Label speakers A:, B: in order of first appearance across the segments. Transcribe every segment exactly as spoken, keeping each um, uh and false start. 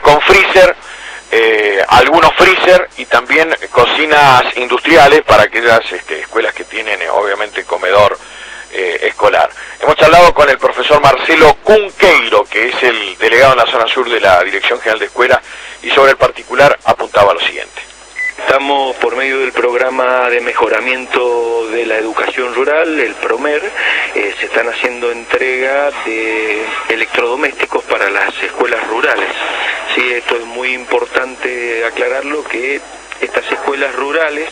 A: con freezer, eh, algunos freezer y también cocinas industriales para aquellas este, escuelas que tienen eh, obviamente comedor eh, escolar. Hemos hablado con el profesor Marcelo Cunqueiro, que es el delegado en la zona sur de la Dirección General de Escuelas, y sobre el particular apuntaba lo siguiente.
B: Estamos por medio del programa de mejoramiento de la educación rural, el PROMER, eh, se están haciendo entrega de electrodomésticos para las escuelas rurales. Sí, esto es muy importante aclararlo, que estas escuelas rurales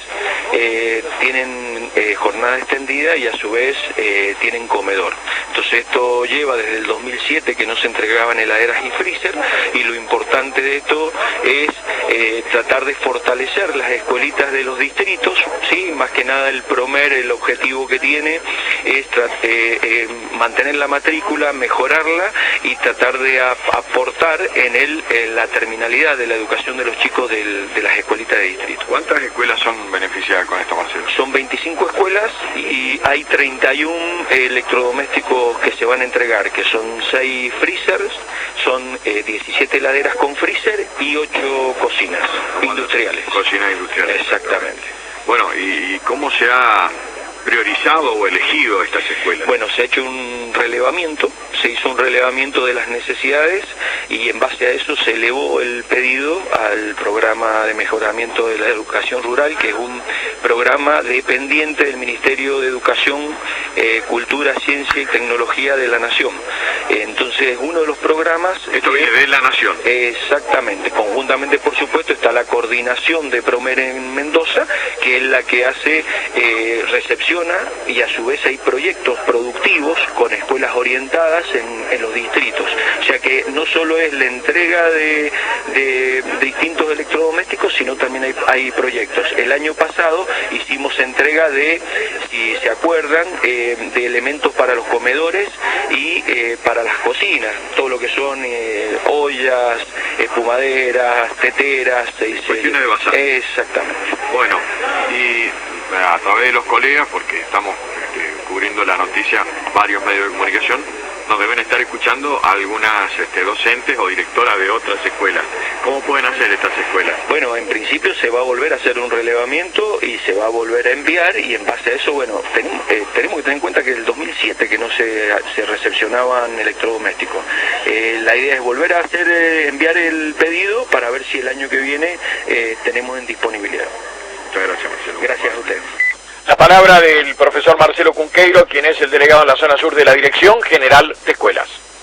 B: eh, tienen eh, jornada extendida y a su vez eh, tienen comedor. Entonces esto lleva desde el dos mil siete que no se entregaban heladeras y freezer, y lo importante de esto es eh, tratar de fortalecer las escuelitas de los distritos, ¿sí? Más que nada el PROMER, el objetivo que tiene es eh, eh, mantener la matrícula, mejorarla y tratar de ap aportar en, el, en la terminalidad de la educación de los chicos del, de las escuelitas de distrito.
A: ¿Cuántas escuelas son beneficiadas con esto, Marcelo?
B: Son veinticinco escuelas y hay treinta y uno electrodomésticos que se van a entregar, que son seis freezers, son eh, diecisiete heladeras con freezer y ocho cocinas industriales.
A: Cocinas industriales.
B: Exactamente.
A: Bueno, ¿y cómo se ha priorizado o elegido estas escuelas?
B: Bueno, se ha hecho un relevamiento, se hizo un relevamiento de las necesidades y en base a eso se elevó el pedido al programa de mejoramiento de la educación rural, que es un programa dependiente del Ministerio de Educación, eh, Cultura, Ciencia y Tecnología de la Nación. Entonces, uno de los programas...
A: Esto viene de la Nación.
B: Exactamente. Conjuntamente, por supuesto, está la coordinación de PROMER en Mendoza, que es la que hace eh, recepción y a su vez hay proyectos productivos con escuelas orientadas en, en los distritos. O sea que no solo es la entrega de, de, de distintos electrodomésticos, sino también hay, hay proyectos. El año pasado hicimos entrega de, si se acuerdan, eh, de elementos para los comedores y eh, para las cocinas, todo lo que son eh, ollas, espumaderas, teteras.
A: Cuestiones de bazar.
B: Exactamente.
A: Bueno, y a través de los colegas, porque estamos este, cubriendo la noticia, varios medios de comunicación, nos deben estar escuchando algunas este, docentes o directoras de otras escuelas. ¿Cómo pueden hacer estas escuelas?
B: Bueno, en principio se va a volver a hacer un relevamiento y se va a volver a enviar, y en base a eso, bueno, tenemos, eh, tenemos que tener en cuenta que el dos mil siete que no se, se recepcionaban electrodomésticos. Eh, la idea es volver a hacer eh, enviar el pedido para ver si el año que viene eh, tenemos en disponibilidad.
A: Muchas gracias, Marcelo.
B: Gracias a usted.
A: La palabra del profesor Marcelo Cunqueiro, quien es el delegado en la zona sur de la Dirección General de Escuelas.